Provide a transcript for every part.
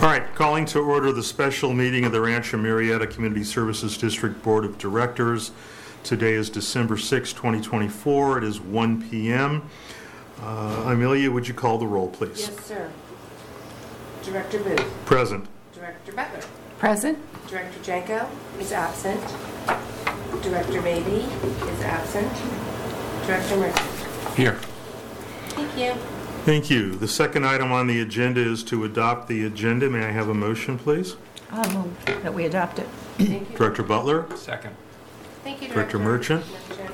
All right, calling to order the special meeting of the Rancho Murrieta Community Services District Board of Directors. Today is December 6, 2024. It is 1 p.m. Amelia, would you call the roll, please? Yes, sir. Director Booth. Present. Director Butler. Present. Director Janko is absent. Director Beatty is absent. Director Merchant. Here. Thank you. Thank you. The second item on the agenda is to adopt the agenda. May I have a motion, please? I'll move that we adopt it. Thank you. Director Butler? Second. Thank you, Director Merchant?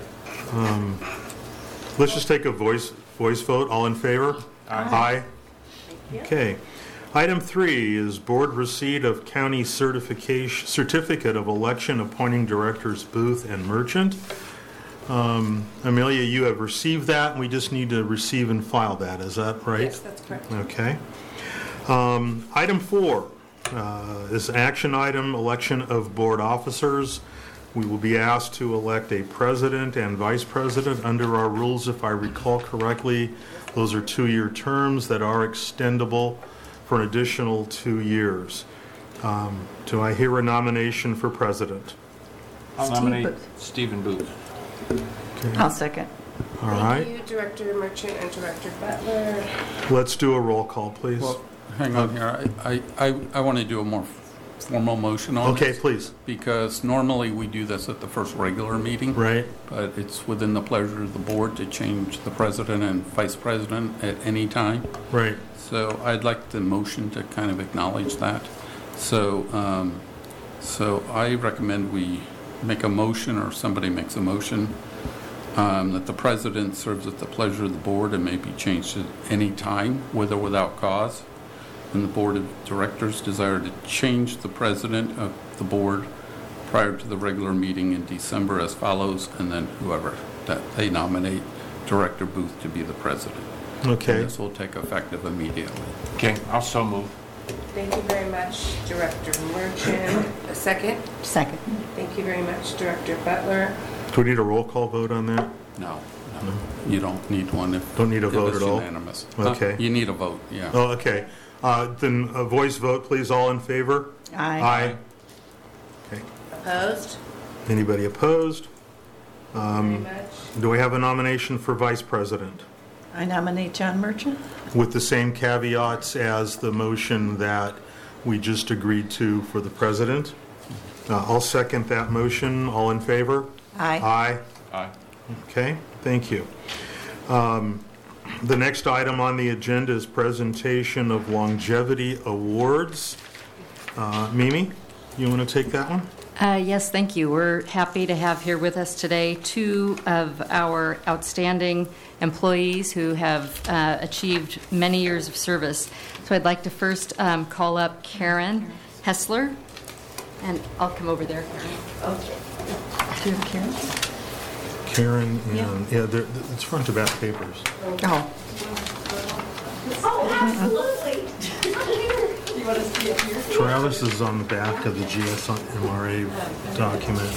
Let's just take a voice vote. All in favor? Aye. Thank you. Okay. Item 3 is board receipt of county certificate of election appointing directors Booth and Merchant. Amelia, you have received that, and we just need to receive and file that. Is that right? Yes, that's correct. Okay. Item 4 is action item, election of board officers. We will be asked to elect a president and vice president. Under our rules, if I recall correctly, those are 2-year terms that are extendable for an additional 2 years. Do I hear a nomination for president? I'll nominate Stephen Booth. Okay. I'll second. All right. Thank you, Director Merchant and Director Butler. Let's do a roll call, please. Well, hang on here. I want to do a more formal motion on Okay, this. please. Because normally we do this at the first regular meeting. Right. But it's within the pleasure of the board to change the president and vice president at any time. Right. So I'd like the motion to kind of acknowledge that. So I recommend we make a motion, or somebody makes a motion, that the president serves at the pleasure of the board and may be changed at any time, with or without cause. And the board of directors desire to change the president of the board prior to the regular meeting in December as follows, and then whoever that they nominate Director Booth to be the president. Okay. And this will take effective immediately. Okay, I'll so move. Thank you very much, Director Merchant. A second. Second. Thank you very much, Director Butler. Do we need a roll call vote on that? No, you don't need one if Don't need a if vote it's at all? unanimous. Okay. You need a vote, yeah. Oh, okay. Then a voice vote, please. All in favor? Aye. Okay. Opposed? Anybody opposed? Very much. Do we have a nomination for vice president? I nominate John Merchant. With the same caveats as the motion that we just agreed to for the president. I'll second that motion. All in favor? Aye. Aye. Aye. Okay, thank you. The next item on the agenda is presentation of longevity awards. Mimi, you want to take that one? Yes, thank you. We're happy to have here with us today 2 of our outstanding employees who have achieved many years of service. So I'd like to first call up Karen Hessler, and I'll come over there. Okay. Do you have Karen? Karen and, yeah, it's front to back papers. Oh, Oh, absolutely. You want to see it here? Travis is on the back of the GSMRA document.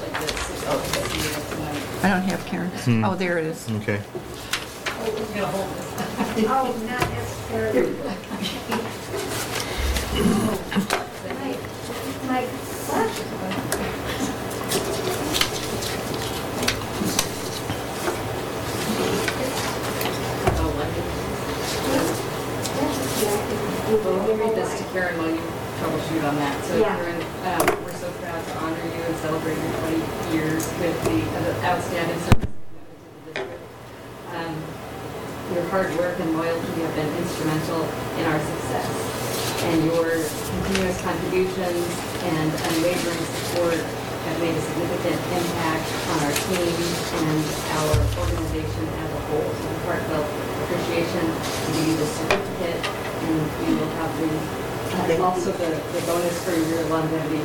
I don't have Karen's. Oh, there it is. Okay. Oh, not necessarily. My Well, let me read this to Karen while you troubleshoot on that. So, Yeah. Karen, we're so proud to honor you and celebrate your 20 years with the outstanding service to the district. Your hard work and loyalty have been instrumental in our success, and your continuous contributions and unwavering support have made a significant impact on our team and our organization as a whole. So, heartfelt appreciation to give you this certificate. And we will have also the bonus for your longevity.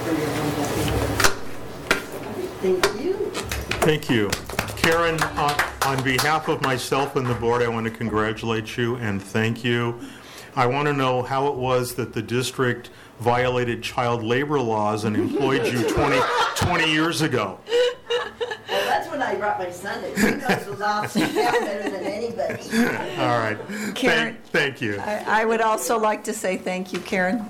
Thank you. Thank you. Karen, on behalf of myself and the board, I want to congratulate you and thank you. I want to know how it was that the district violated child labor laws and employed you 20 years ago. Well, that's when I I brought my son. He knows was awesome. Better than anybody. All right. Karen. Thank you. I would also like to say thank you, Karen.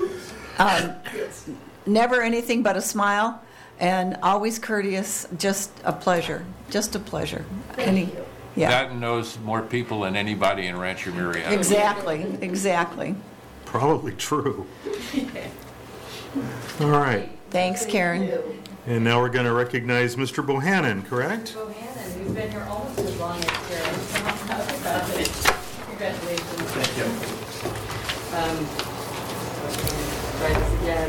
Never anything but a smile, and always courteous. Just a pleasure. Just a pleasure. Thank you. Yeah. That knows more people than anybody in Rancho Muriel. Exactly. Probably true. All right. Thanks, Karen. And now we're going to recognize Mr. Bohannon, correct? Bohannon, who's been here almost as long as Karen. So I'm proud about it. Congratulations. Thank you. Try this again.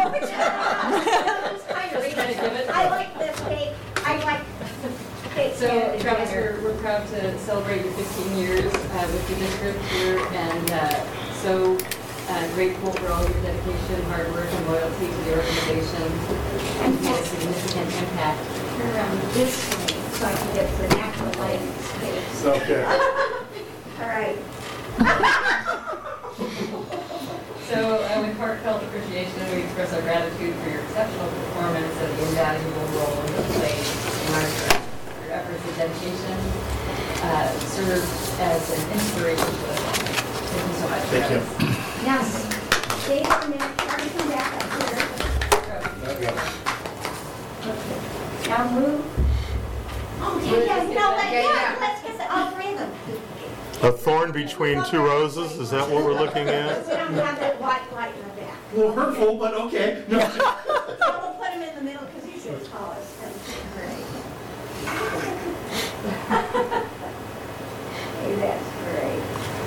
I like this cake. I like cake. So, Travis, we're proud to celebrate your 15 years with the district here, and so grateful for all your dedication, hard work, and loyalty to the organization. You've made a significant impact. Turn around this way so I can get the natural light. Okay. All right. So, with heartfelt appreciation, we express our gratitude for your exceptional performance and the invaluable role you played in our district. Your efforts and dedication served as an inspiration to us all. Thank you so much. Thank you. Yes. Stay a minute. Try to come back up here. Okay. Now move. Oh, yeah. Let's get all three of them. A thorn between two roses, is that what we're looking at? We don't have that white light in the back. A little hurtful, but okay. No. So we'll put him in the middle because he's the tallest. Great. Hey, that's great.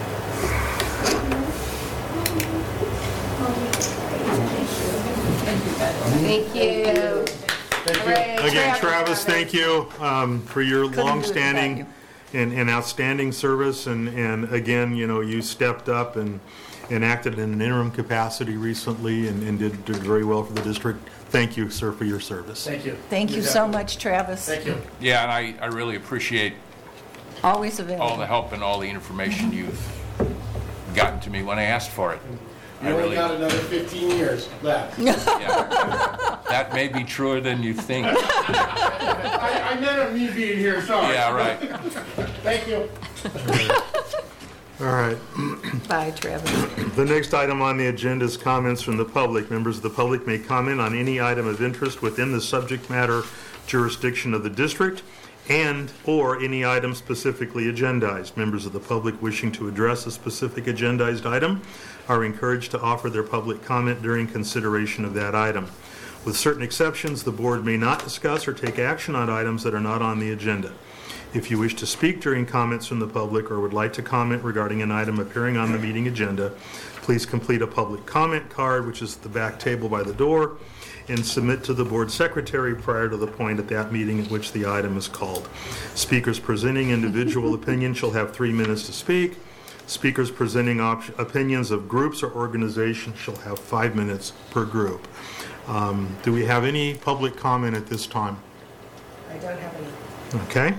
Thank you. Again, Travis, thank you for your Couldn't do it longstanding without and outstanding service. And again, you stepped up and acted in an interim capacity recently and did very well for the district. Thank you, sir, for your service. Thank you. Thank you so much, Travis. Thank you. Yeah, and I really appreciate Always available. all the help and all the information you've gotten to me when I asked for it. You only got another 15 years left. Yeah. That may be truer than you think. I meant me being here, sorry. Yeah, right. Thank you. All right. Bye, Travis. The next item on the agenda is comments from the public. Members of the public may comment on any item of interest within the subject matter jurisdiction of the district and/or any item specifically agendized. Members of the public wishing to address a specific agendized item are encouraged to offer their public comment during consideration of that item. With certain exceptions, the board may not discuss or take action on items that are not on the agenda. If you wish to speak during comments from the public or would like to comment regarding an item appearing on the meeting agenda, please complete a public comment card, which is at the back table by the door, and submit to the board secretary prior to the point at that meeting at which the item is called. Speakers presenting individual opinions shall have 3 minutes to speak. Speakers presenting opinions of groups or organizations shall have 5 minutes per group. Do we have any public comment at this time? I don't have any. Okay.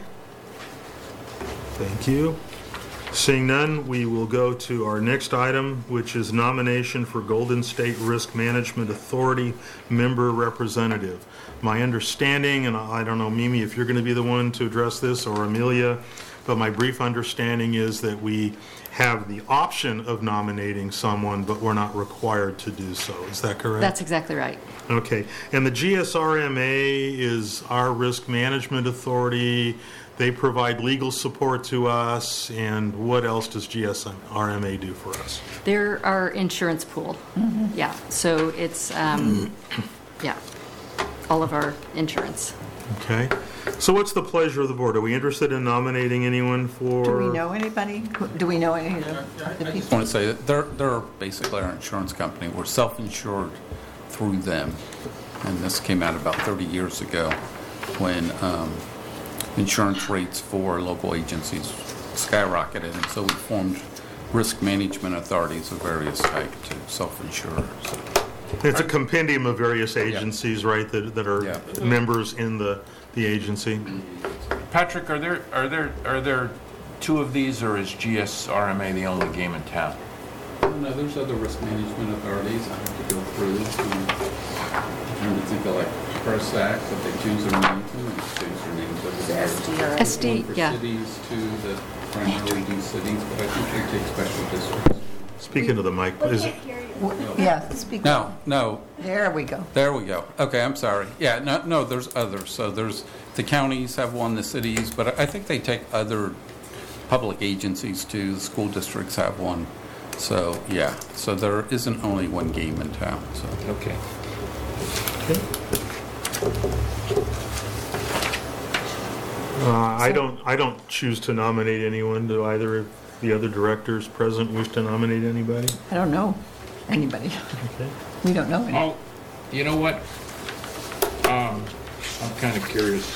Thank you. Seeing none, we will go to our next item, which is nomination for Golden State Risk Management Authority member representative. My understanding, and I don't know, Mimi, if you're going to be the one to address this, or Amelia, but my brief understanding is that we have the option of nominating someone, but we're not required to do so. Is that correct? That's exactly right. Okay. And the GSRMA is our risk management authority. They provide legal support to us. And what else does GSRMA do for us? They're our insurance pool. Yeah, so it's, yeah, all of our insurance. Okay. So what's the pleasure of the board? Are we interested in nominating anyone for? Do we know anybody? Do we know any of the I people? just want to say that they're basically our insurance company. We're self-insured through them. And this came out about 30 years ago when insurance rates for local agencies skyrocketed. And so we formed risk management authorities of various types to self-insure. So. It's a compendium of various agencies, right, that are members in the agency. Patrick, are there two of these, or is GSRMA the only game in town? no, there's other risk management authorities I have to go through. I'm trying to think of like PRSAC, but they choose their names. They might change their names. The SDR. SD, One for yeah. cities, two that primarily do cities, but I think they take special districts. Speak into the mic. Is it? Yeah, speak. No, There we go. there we go. Okay, I'm sorry. Yeah, no, there's others. So there's, the counties have one, the cities, but I think they take other public agencies too. The school districts have one. So, yeah, so there isn't only one game in town, so. Okay. I don't choose to nominate anyone. Do either of the other directors present wish to nominate anybody? I don't know anybody. Okay. We don't know any. Oh, you know what? I'm kind of curious,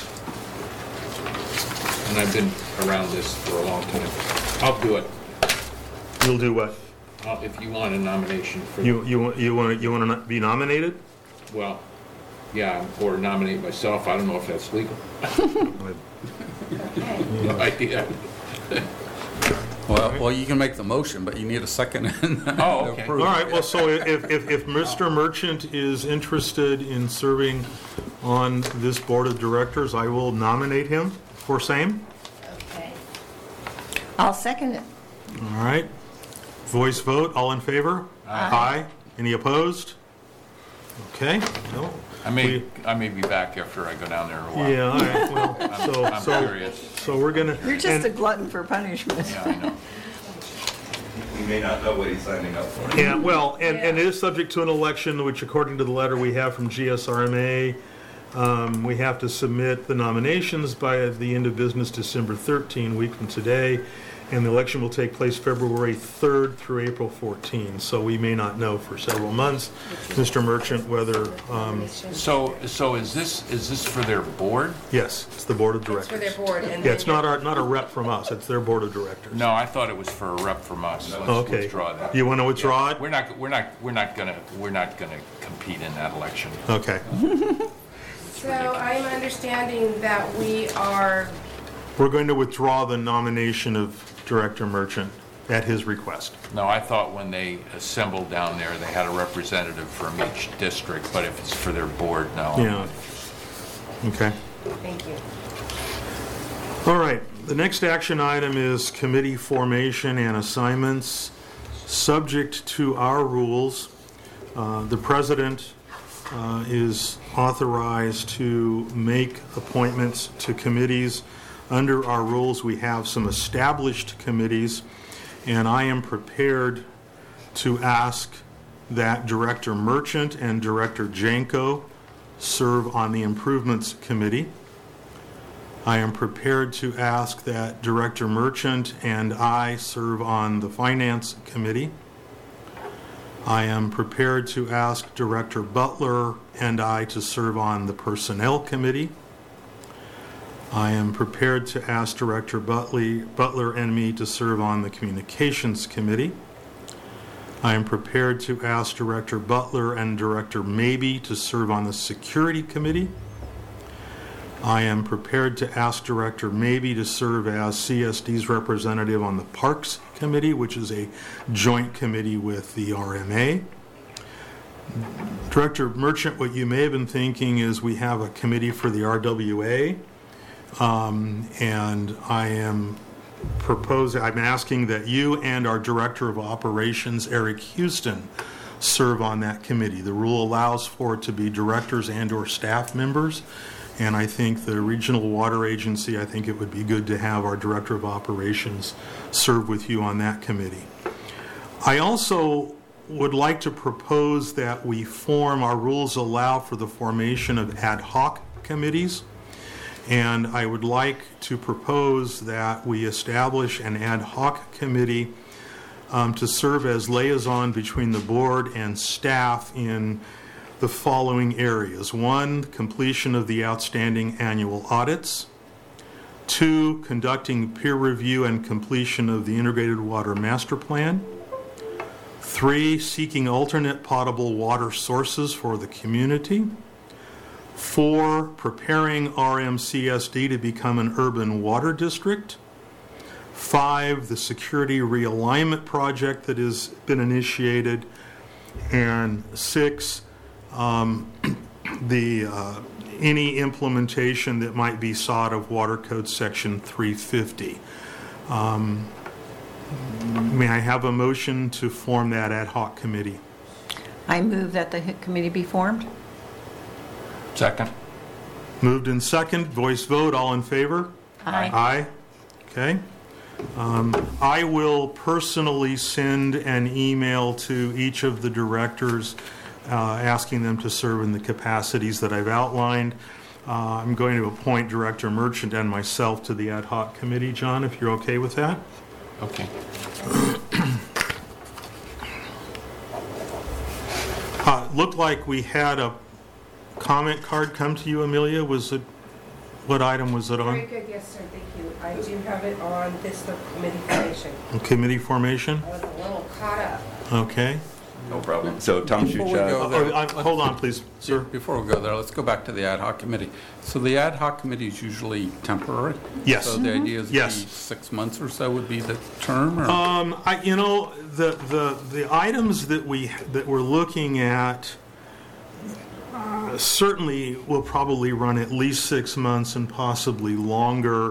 and I've been around this for a long time. I'll do it. You'll do what? If you want a nomination for, You want to be nominated? well, yeah, or nominate myself. I don't know if that's legal. No idea. Well, you can make the motion, but you need a second. Oh, okay. All right, well, so if Mr. Merchant is interested in serving on this board of directors, I will nominate him for same. Okay. I'll second it. All right. Voice vote, all in favor? Aye. Any opposed? Okay. No. I may be back after I go down there in a while. Yeah, all right, well, I'm curious. so we're gonna. You're just a and- glutton for punishment. Yeah, I know. He may not know what he's signing up for. Yeah, well, and it is subject to an election, which according to the letter we have from GSRMA, we have to submit the nominations by the end of business December 13, week from today, and the election will take place February 3rd through April 14. So we may not know for several months, Mr. Merchant, whether, So is this for their board? yes, it's the board of It's directors. for their board and. Yeah, it's then not a rep from us, it's their board of directors. No, I thought it was for a rep from us. Let's Okay. withdraw that. You want to withdraw it? We're not gonna compete in that election. Okay. So I'm understanding that we are, We're going to withdraw the nomination of Director Merchant at his request. No, I thought when they assembled down there, they had a representative from each district, but if it's for their board, no. Yeah. Okay. thank you. All right. The next action item is committee formation and assignments. Subject to our rules, the president is authorized to make appointments to committees. Under our rules, we have some established committees, and I am prepared to ask that Director Merchant and Director Janko serve on the Improvements Committee. I am prepared to ask that Director Merchant and I serve on the Finance Committee. I am prepared to ask Director Butler and I to serve on the Personnel Committee. I am prepared to ask Director Butler and me to serve on the Communications Committee. I am prepared to ask Director Butler and Director Mabey to serve on the Security Committee. I am prepared to ask Director Mabey to serve as CSD's representative on the Parks Committee, which is a joint committee with the RMA. Director Merchant, what you may have been thinking is we have a committee for the RWA. And I'm asking that you and our Director of Operations, Eric Houston, serve on that committee. The rule allows for it to be directors and or staff members, and I think the Regional Water Agency, I think it would be good to have our Director of Operations serve with you on that committee. I also would like to propose that we form, our rules allow for the formation of ad hoc committees. And I would like to propose that we establish an ad hoc committee to serve as liaison between the board and staff in the following areas. 1, completion of the outstanding annual audits. 2, conducting peer review and completion of the Integrated Water Master Plan. 3, seeking alternate potable water sources for the community. 4, preparing RMCSD to become an urban water district. 5, the security realignment project that has been initiated, and 6, any implementation that might be sought of Water Code Section 350. May I have a motion to form that ad hoc committee? I move that the committee be formed. Second. Moved in second, voice vote, all in favor? Aye. Aye. Okay. I will personally send an email to each of the directors asking them to serve in the capacities that I've outlined. I'm going to appoint Director Merchant and myself to the ad hoc committee, John, if you're okay with that. Okay. Looked like we had a comment card come to you, Amelia. Was it, what item was it on? Very good, yes, sir, thank you. I do have it on this committee formation. Committee formation? I was a little caught up. Okay. No problem. So Tom Before we go Shuchak. there, Hold on, please, sir. Before we go there, let's go back to the ad hoc committee. So the ad hoc committee is usually temporary? Yes. So the idea is Yes. 6 months or so would be the term? Or? The items that we're looking at certainly will probably run at least 6 months and possibly longer.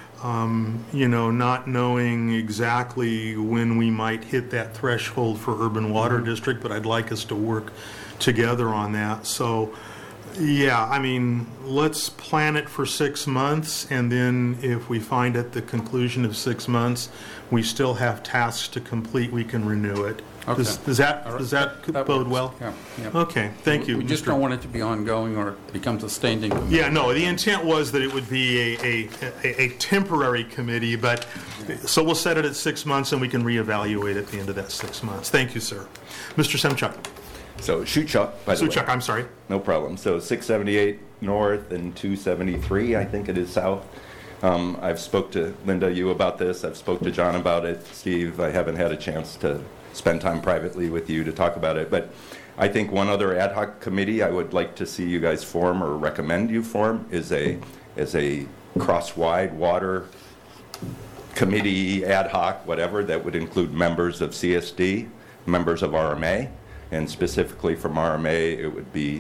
Not knowing exactly when we might hit that threshold for urban water district, but I'd like us to work together on that. So, yeah, I mean, let's plan it for 6 months, and then if we find at the conclusion of 6 months we still have tasks to complete, we can renew it. Okay. Does that bode works. well? Yeah. Okay, thank you. We just don't want it to be ongoing or it becomes a standing committee. Yeah, no, the intent was that it would be a temporary committee, but, so we'll set it at 6 months and we can reevaluate at the end of that 6 months. Thank you, sir. Mr. Semchuk. So Shuchak, by the way. Suchak, I'm sorry. No problem. So 678 north and 273, I think it is south. I've spoke to Linda, you about this. I've spoke to John about it. Steve, I haven't had a chance to spend time privately with you to talk about it. But I think one other ad hoc committee I would like to see you guys form or recommend you form is a cross-wide water committee, ad hoc, whatever, that would include members of CSD, members of RMA, and specifically from RMA it would be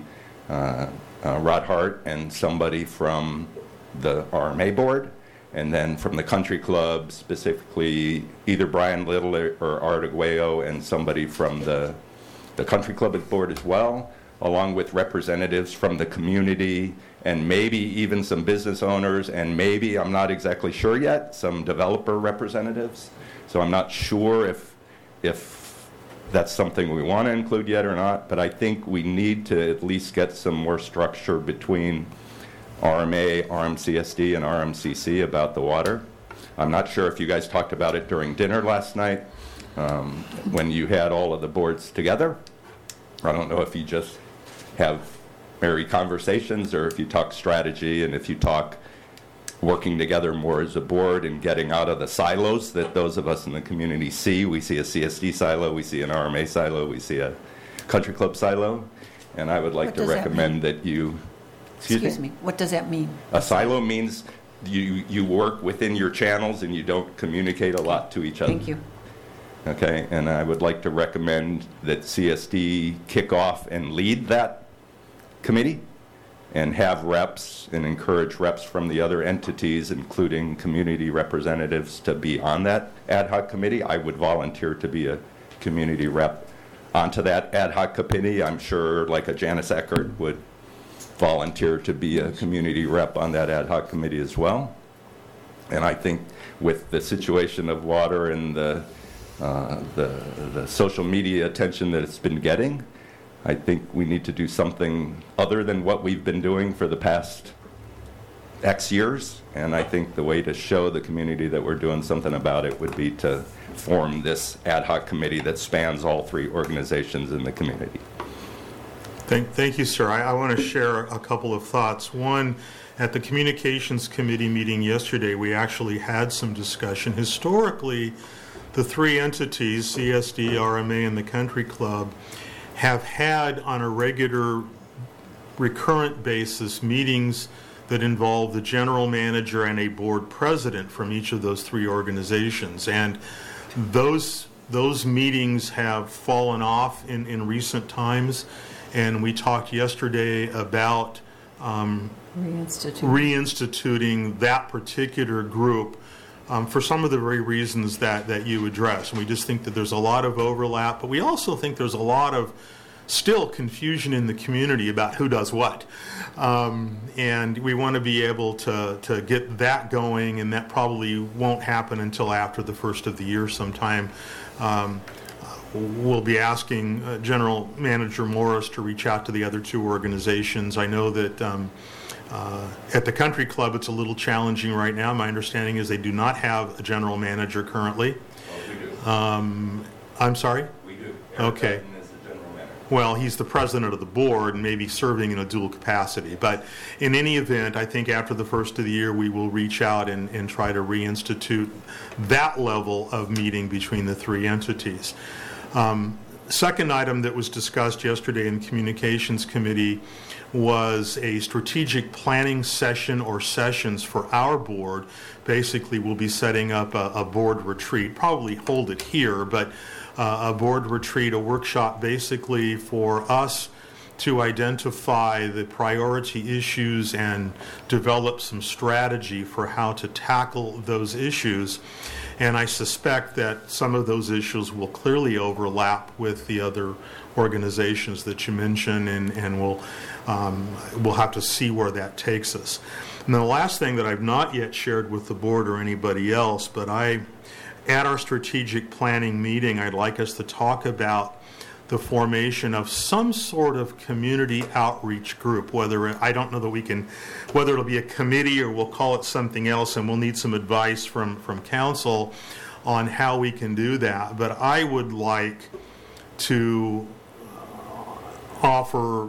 Rod Hart and somebody from the RMA board, and then from the country club, specifically either Brian Little or Art Aguayo and somebody from the country club board as well, along with representatives from the community and maybe even some business owners and maybe, I'm not exactly sure yet, some developer representatives. So I'm not sure if that's something we want to include yet or not, but I think we need to at least get some more structure between RMA, RMCSD, and RMCC about the water. I'm not sure if you guys talked about it during dinner last night when you had all of the boards together. I don't know if you just have merry conversations or if you talk strategy and if you talk working together more as a board and getting out of the silos that those of us in the community see. We see a CSD silo, we see an RMA silo, we see a country club silo, and I would like What to does that recommend that you... Excuse me. What does that mean? A silo means you work within your channels and you don't communicate a lot to each other. Thank you. Okay, and I would like to recommend that CSD kick off and lead that committee and have reps and encourage reps from the other entities, including community representatives, to be on that ad hoc committee. I would volunteer to be a community rep onto that ad hoc committee. I'm sure like a Janice Eckert would volunteer to be a community rep on that ad hoc committee as well. And I think with the situation of water and the social media attention that it's been getting, I think we need to do something other than what we've been doing for the past X years. And I think the way to show the community that we're doing something about it would be to form this ad hoc committee that spans all three organizations in the community. Thank you, sir. I want to share a couple of thoughts. One, at the Communications Committee meeting yesterday, we actually had some discussion. Historically, the three entities, CSD, RMA, and the Country Club, have had on a regular, recurrent basis meetings that involve the general manager and a board president from each of those three organizations. And those meetings have fallen off in recent times, and we talked yesterday about reinstituting that particular group for some of the very reasons that you addressed. And we just think that there's a lot of overlap, but we also think there's a lot of still confusion in the community about who does what. And we want to be able to get that going, and that probably won't happen until after the first of the year sometime. We'll be asking General Manager Morris to reach out to the other two organizations. I know that at the Country Club it's a little challenging right now. My understanding is they do not have a general manager currently. We do. I'm sorry? We do. Okay. Eric Dutton is the general manager. Well, he's the president of the board and maybe serving in a dual capacity. But in any event, I think after the first of the year, we will reach out and try to reinstitute that level of meeting between the three entities. Second item that was discussed yesterday in the Communications Committee was a strategic planning session or sessions for our board. Basically, we'll be setting up a board retreat, probably hold it here, but a board retreat, a workshop basically for us to identify the priority issues and develop some strategy for how to tackle those issues. And I suspect that some of those issues will clearly overlap with the other organizations that you mentioned, and we'll have to see where that takes us. And the last thing that I've not yet shared with the board or anybody else, but at our strategic planning meeting, I'd like us to talk about the formation of some sort of community outreach group, I don't know that we can, whether it'll be a committee or we'll call it something else, and we'll need some advice from council on how we can do that. But I would like to offer,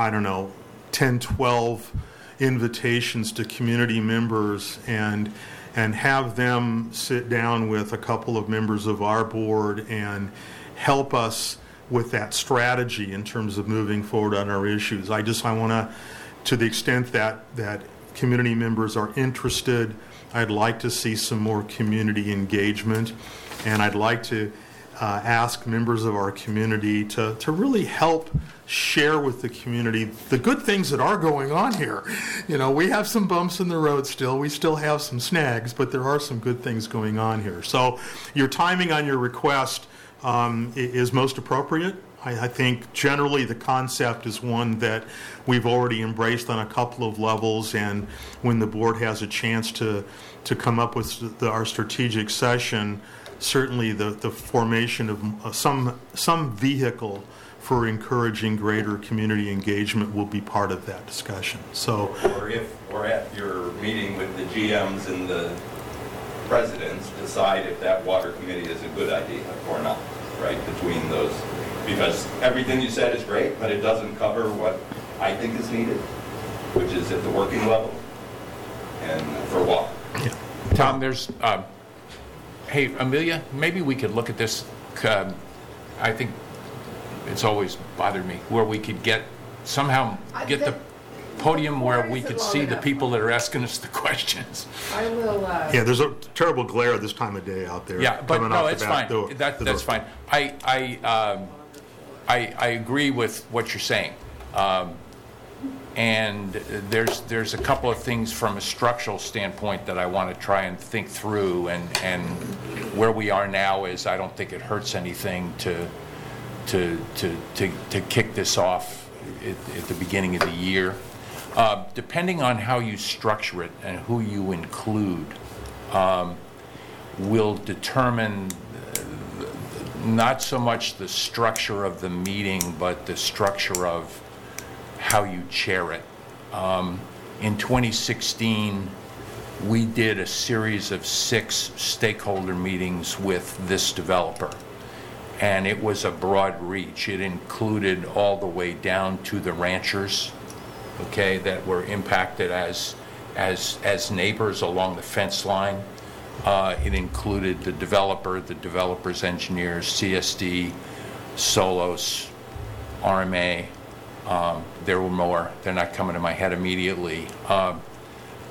10, 12 invitations to community members and have them sit down with a couple of members of our board and help us with that strategy in terms of moving forward on our issues. I want to the extent that community members are interested, I'd like to see some more community engagement, and I'd like to ask members of our community to really help share with the community the good things that are going on here. We have some bumps in the road still. We still have some snags, but there are some good things going on here. So your timing on your request is most appropriate. I think generally the concept is one that we've already embraced on a couple of levels, and when the board has a chance to come up with our strategic session, certainly the formation of some vehicle for encouraging greater community engagement will be part of that discussion. So, or if we're at your meeting with the GMs and the presidents, decide if that water committee is a good idea or not, right, between those. Because everything you said is great, but it doesn't cover what I think is needed, which is at the working level and for water. Yeah. Tom, there's, hey, Amelia, maybe we could look at this. I think it's always bothered me where we could somehow get the podium where we could see the people that are asking us the questions. I will. Yeah, there's a terrible glare this time of day out there. Yeah, but no, it's fine. That's fine. I agree with what you're saying, and there's a couple of things from a structural standpoint that I want to try and think through, and where we are now is I don't think it hurts anything to kick this off at the beginning of the year. Depending on how you structure it and who you include, will determine not so much the structure of the meeting, but the structure of how you chair it. In 2016, we did a series of 6 stakeholder meetings with this developer, and it was a broad reach. It included all the way down to the ranchers, okay, that were impacted as neighbors along the fence line. It included the developer's engineers, CSD, Solos, RMA. There were more. They're not coming to my head immediately.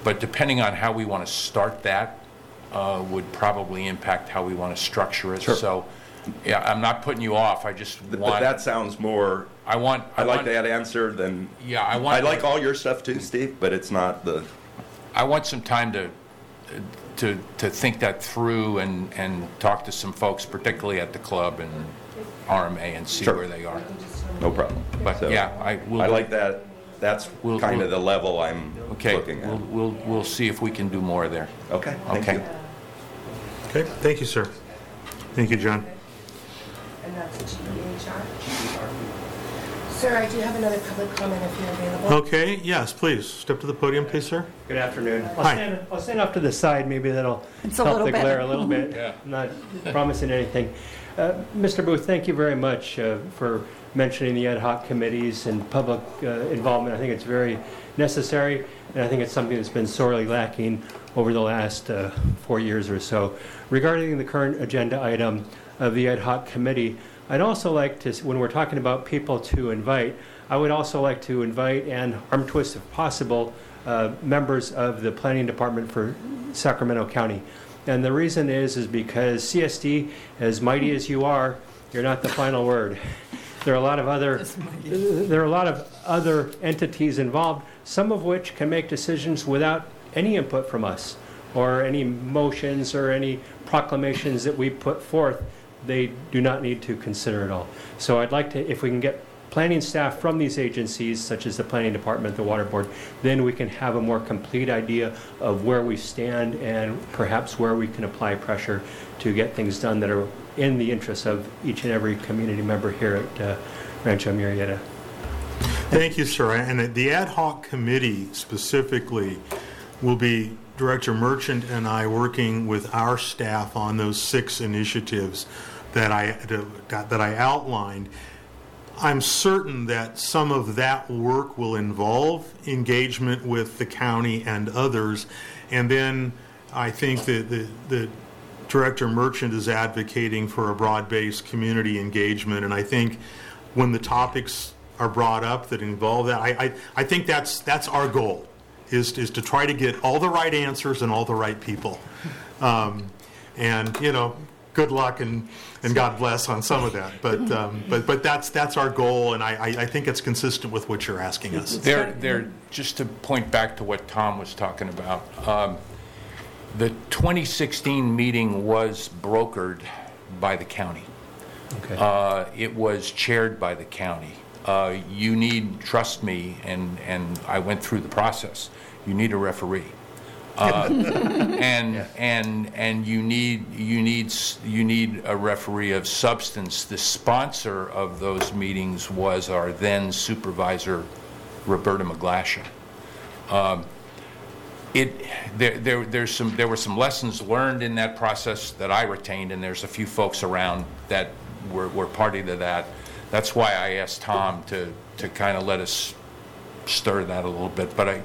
But depending on how we want to start that would probably impact how we want to structure it. Sure. So, yeah, I'm not putting you off. I just want... That sounds more... I like that answer than... Yeah, I like all your stuff too, Steve, but it's not the... I want some time to think that through and talk to some folks, particularly at the club and RMA, and see Sure. where they are. No problem. But So, yeah, I like that. That's kind of the level I'm looking at. We'll see if we can do more there. Okay. Thank Okay. you. Okay, thank you, sir. Thank you, John. And that's GEHR. Sir, I do have another public comment if you're available. Okay, yes, please. Step to the podium, please, sir. Good afternoon. Hi. I'll stand off to the side. Maybe that'll It's a help little the glare better. a little bit. Yeah. I'm not promising anything. Mr. Booth, thank you very much for mentioning the ad hoc committees and public involvement. I think it's very necessary, and I think it's something that's been sorely lacking over the last 4 years or so. Regarding the current agenda item of the ad hoc committee, I'd also like to, when we're talking about people to invite, I would also like to invite, and arm twist if possible, members of the planning department for Sacramento County. And the reason is because CSD, as mighty as you are, you're not the final word. There are a lot of other entities involved, some of which can make decisions without any input from us, or any motions or any proclamations that we put forth. They do not need to consider it all. So I'd like to, if we can get planning staff from these agencies, such as the planning department, the water board, then we can have a more complete idea of where we stand and perhaps where we can apply pressure to get things done that are in the interest of each and every community member here at Rancho Murrieta. Thank you, sir. And the ad hoc committee specifically will be Director Merchant and I working with our staff on those 6 initiatives that I outlined. I'm certain that some of that work will involve engagement with the county and others, and then I think that the Director Merchant is advocating for a broad-based community engagement, and I think when the topics are brought up that involve that, I think that's our goal, is to try to get all the right answers and all the right people. And, you know, good luck and God bless on some of that. But that's our goal, and I think it's consistent with what you're asking us. Just to point back to what Tom was talking about, the 2016 meeting was brokered by the county. Okay. It was chaired by the county. You need, trust me, and I went through the process. You need a referee, and you need a referee of substance. The sponsor of those meetings was our then supervisor, Roberta McGlasha. There were some lessons learned in that process that I retained, and there's a few folks around that were party to that. That's why I asked Tom to kind of let us stir that a little bit. But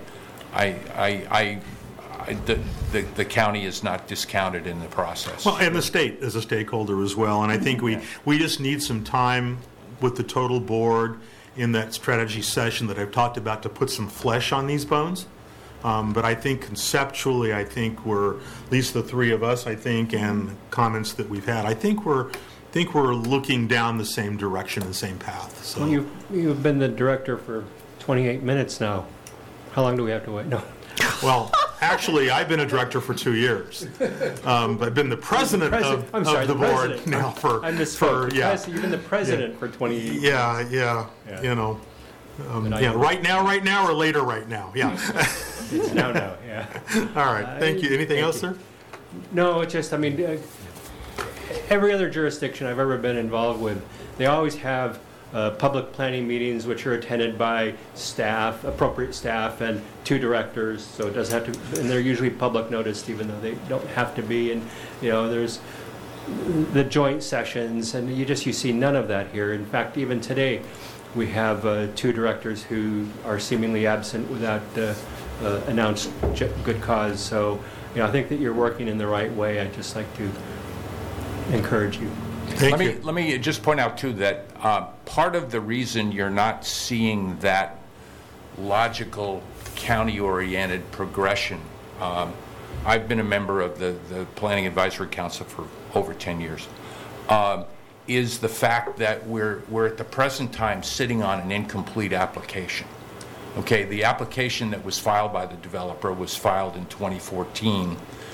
the county is not discounted in the process. Well, and the state is a stakeholder as well, and I think we just need some time with the total board in that strategy session that I've talked about to put some flesh on these bones. But I think conceptually, I think we're, at least the 3 of us, I think, and comments that we've had, I think we're looking down the same direction and same path. So Well, you've been the director for 28 minutes now. How long do we have to wait? No. Well, actually, I've been a director for 2 years. But I've been the president of the board president. now for You've been the president for 20 years. Yeah. You know, right now or later right now. Yeah. It's now, yeah. All right. Thank you. Anything else, sir? No, it's just, I mean, every other jurisdiction I've ever been involved with, they always have public planning meetings which are attended by staff, appropriate staff, and 2 directors. So it doesn't have to, and they're usually public noticed, even though they don't have to be. And you know, there's the joint sessions, and you see none of that here. In fact, even today, we have 2 directors who are seemingly absent without announced good cause. So, you know, I think that you're working in the right way. I'd just like to encourage you. Let me just point out, too, that part of the reason you're not seeing that logical, county-oriented progression. I've been a member of the Planning Advisory Council for over 10 years, is the fact that we're at the present time sitting on an incomplete application. Okay, the application that was filed by the developer was filed in 2014,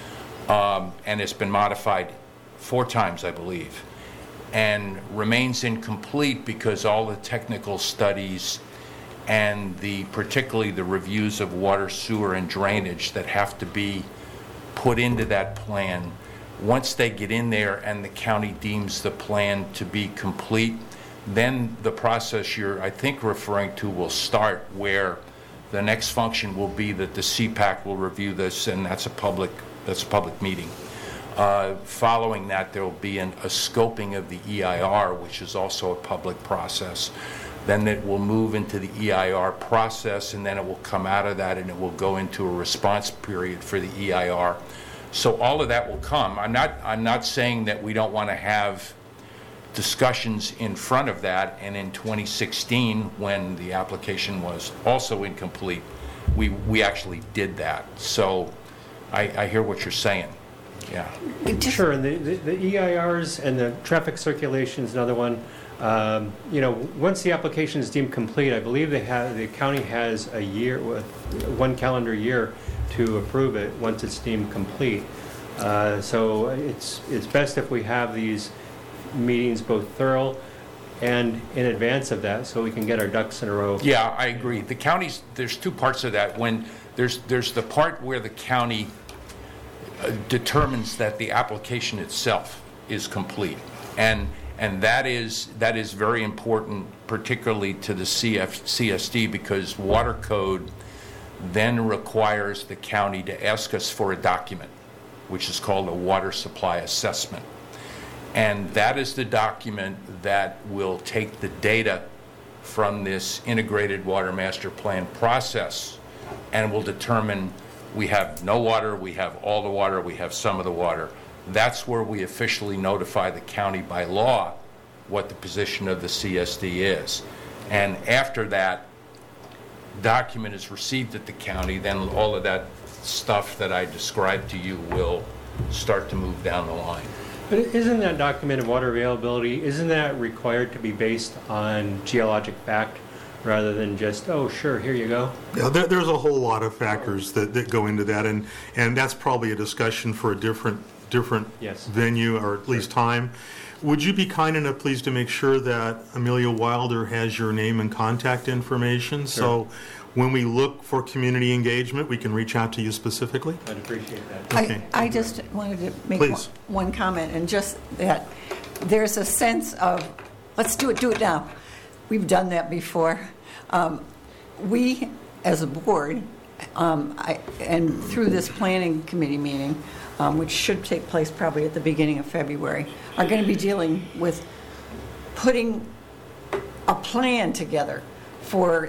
and it's been modified 4 times, I believe, and remains incomplete because all the technical studies and particularly the reviews of water, sewer, and drainage that have to be put into that plan, once they get in there and the county deems the plan to be complete, then the process you're, I think, referring to will start, where the next function will be that the CPAC will review this, and that's a public meeting. Following that, there will be a scoping of the EIR, which is also a public process. Then it will move into the EIR process, and then it will come out of that, and it will go into a response period for the EIR. So all of that will come. I'm not saying that we don't want to have discussions in front of that, and in 2016, when the application was also incomplete, we actually did that. So I hear what you're saying. Yeah. Sure, and the EIRs and the traffic circulation is another one. Once the application is deemed complete, I believe the county has a year, 1 calendar year, to approve it once it's deemed complete. So it's best if we have these meetings both thorough and in advance of that, so we can get our ducks in a row. Yeah, I agree. The counties, there's 2 parts of that. When there's the part where the county determines that the application itself is complete, and that is very important, particularly to the CSD, because water code then requires the county to ask us for a document, which is called a water supply assessment. And that is the document that will take the data from this integrated water master plan process and will determine we have no water, we have all the water, we have some of the water. That's where we officially notify the county by law what the position of the CSD is. And after that document is received at the county, then all of that stuff that I described to you will start to move down the line. But isn't that document of water availability, isn't that required to be based on geologic fact rather than just, oh, sure, here you go? Yeah, there's a whole lot of factors that go into that, and that's probably a discussion for a different Yes. venue, or at least time. Would you be kind enough, please, to make sure that Amelia Wilder has your name and contact information? Sure. So when we look for community engagement, we can reach out to you specifically? I'd appreciate that. Okay. I just wanted to make one comment, and just that there's a sense of, let's do it now. We've done that before. We, as a board, and through this planning committee meeting, which should take place probably at the beginning of February, are going to be dealing with putting a plan together for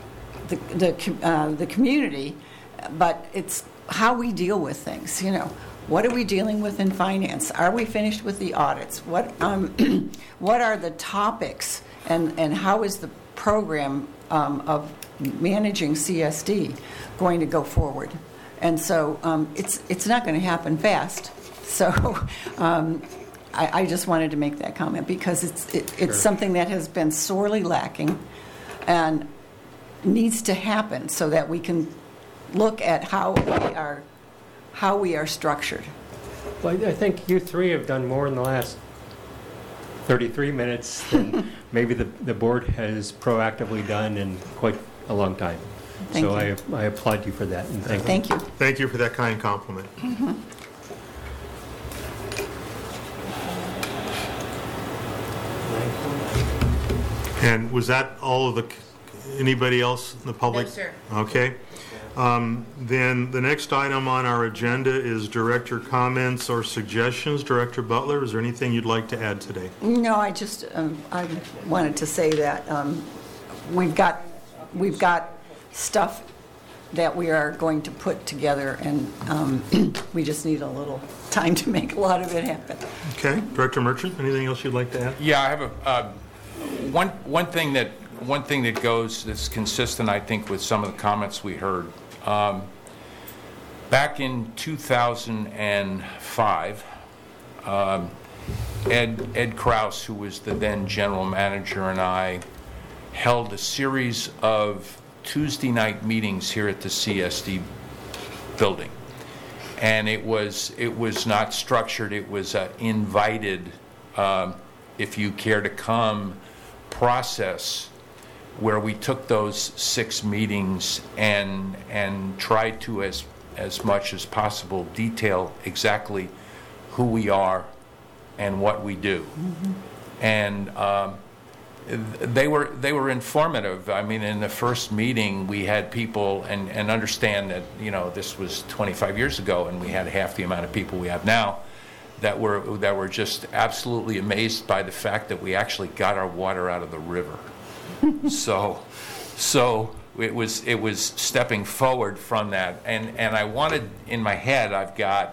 the community, but it's how we deal with things. What are we dealing with in finance? Are we finished with the audits? What are the topics, and how is the program of managing CSD going to go forward? And so it's not going to happen fast. So I just wanted to make that comment, because it's Sure. something that has been sorely lacking and needs to happen so that we can look at how we are structured. Well, I think you 3 have done more in the last 33 minutes than maybe the board has proactively done in quite a long time. Thank so you. I applaud you for that, and thank you. Thank you. Thank you for that kind compliment. Mm-hmm. And was that all of anybody else in the public? No, sir. Okay. Then the next item on our agenda is director comments or suggestions. Director Butler, is there anything you'd like to add today? No, I just I wanted to say that we've got stuff that we are going to put together, and we just need a little time to make a lot of it happen. Okay. Director Merchant, anything else you'd like to add? Yeah, I have one thing that one thing that's consistent, I think, with some of the comments we heard. Back in 2005, Ed Kraus, who was the then general manager, and I held a series of Tuesday night meetings here at the CSD building. And it was not structured, it was invited, if you care to come, process where we took those 6 meetings and tried to, as much as possible, detail exactly who we are and what we do. Mm-hmm. And they were informative. I mean, in the first meeting, we had people, and understand that, you know, this was 25 years ago, and we had half the amount of people we have now, that were just absolutely amazed by the fact that we actually got our water out of the river. So it was stepping forward from that, and I wanted, in my head, I've got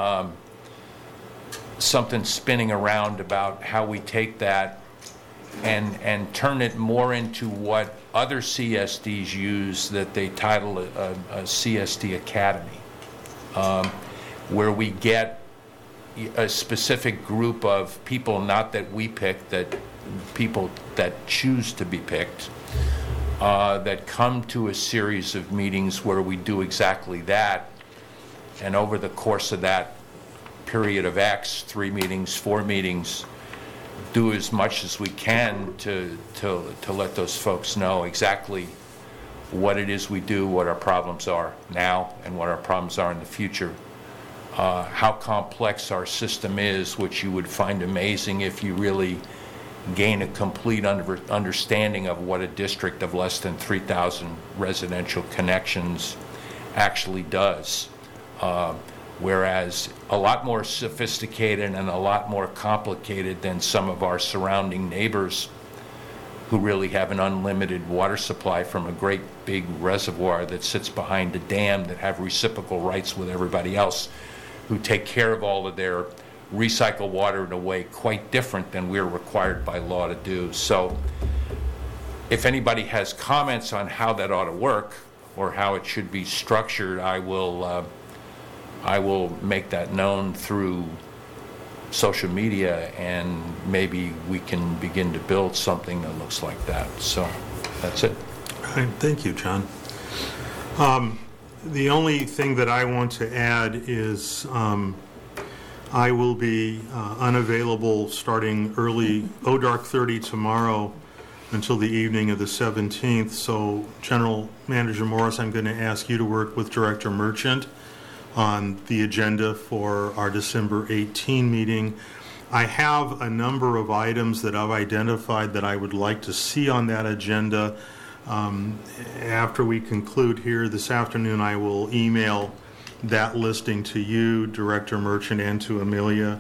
something spinning around about how we take that and turn it more into what other CSDs use, that they title a CSD Academy, where we get a specific group of people, not that we pick, that people that choose to be picked, that come to a series of meetings where we do exactly that, and over the course of that period of X, 3 meetings, 4 meetings, do as much as we can to let those folks know exactly what it is we do, what our problems are now, and what our problems are in the future. How complex our system is, which you would find amazing if you really gain a complete understanding of what a district of less than 3,000 residential connections actually does. Whereas a lot more sophisticated and a lot more complicated than some of our surrounding neighbors, who really have an unlimited water supply from a great big reservoir that sits behind a dam, that have reciprocal rights with everybody else, who take care of all of their recycled water in a way quite different than we're required by law to do. So if anybody has comments on how that ought to work or how it should be structured, I will make that known through social media, and maybe we can begin to build something that looks like that. So that's it. All right, thank you, John. The only thing that I want to add is I will be unavailable starting early, dark 30 tomorrow until the evening of the 17th. So General Manager Morris, I'm going to ask you to work with Director Merchant on the agenda for our December 18 meeting. I have a number of items that I've identified that I would like to see on that agenda. After we conclude here this afternoon, I will email that listing to you, Director Merchant, and to Amelia,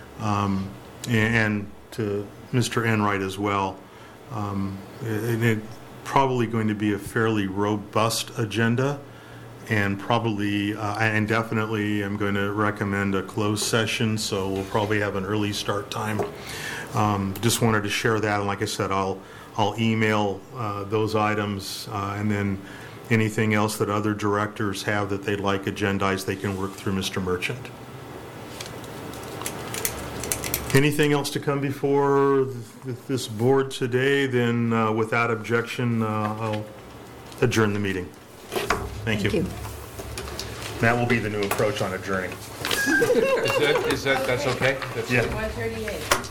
and to Mr. Enright as well. And it's probably going to be a fairly robust agenda, and probably and definitely I'm going to recommend a closed session, so we'll probably have an early start time. Just wanted to share that, and like I said, I'll email those items, and then anything else that other directors have that they'd like agendized, they can work through Mr. Merchant. Anything else to come before this board today? Then without objection, I'll adjourn the meeting. Thank you. That will be the new approach on adjourning. That's okay? Yeah. 138.